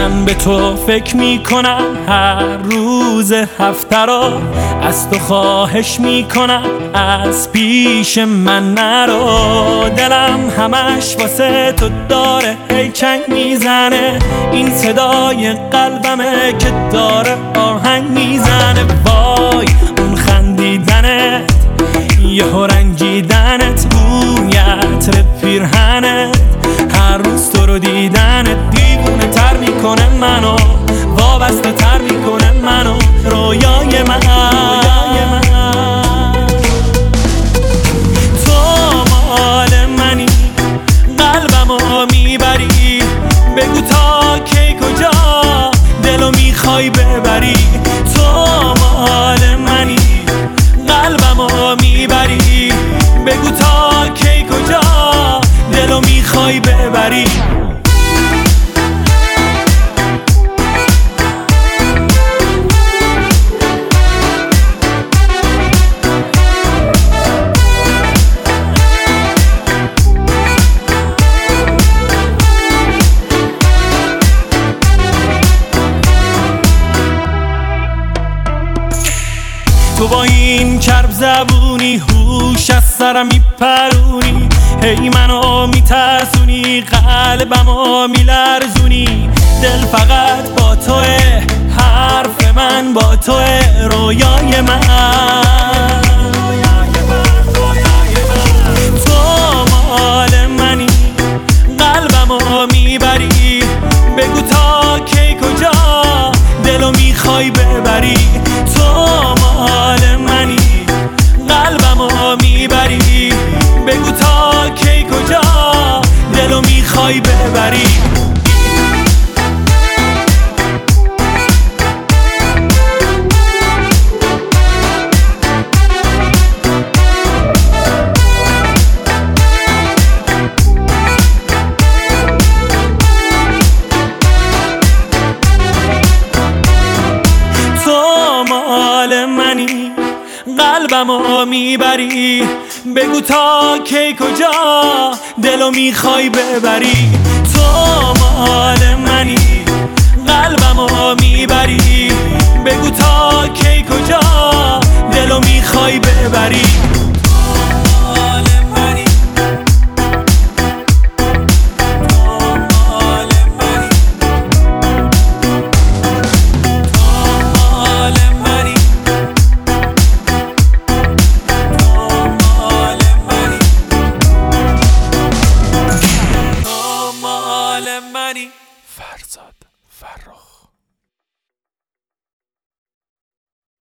من به تو فکر میکنم هر روز هفته را، از تو خواهش میکنم از پیش من نرو. دلم همش واسه تو داره هی چنگ میزنه، این صدای قلبمه که داره آهنگ میزنه. وای اون خندیدنت، یهو رنجیدنت، بوی عطر پیرهنت، هر روز تو رو دیدنت دیوونه تر میکنه منو، وابسته تر میکنه منو، رویای من. تو مال منی، قلبمو میبری، بگو تا کی کجا دلو میخوای ببری. تو مال منی، قلبمو میبری، بگو تا کی کجا دلو میخوای ببری. تو با این کرب زبونی هوش از سرم میپرونی، هی منو میترسونی، قلبمو میلرزونی. دل فقط با توه، حرف من با توه، رویای من. تو مال منی، قلبمو میبری، بگو تا کی کجا دلو میخوای ببری. تو مال منی، قلبمو میبری، بگو تا کی کجا دلو میخوای ببری. قلبمو میبری، بگو تا کی کجا دلو میخوای ببری. تو مال منی، قلبمو میبری، بگو تا کی کجا دلو میخوای ببری. فرزاد فرخ.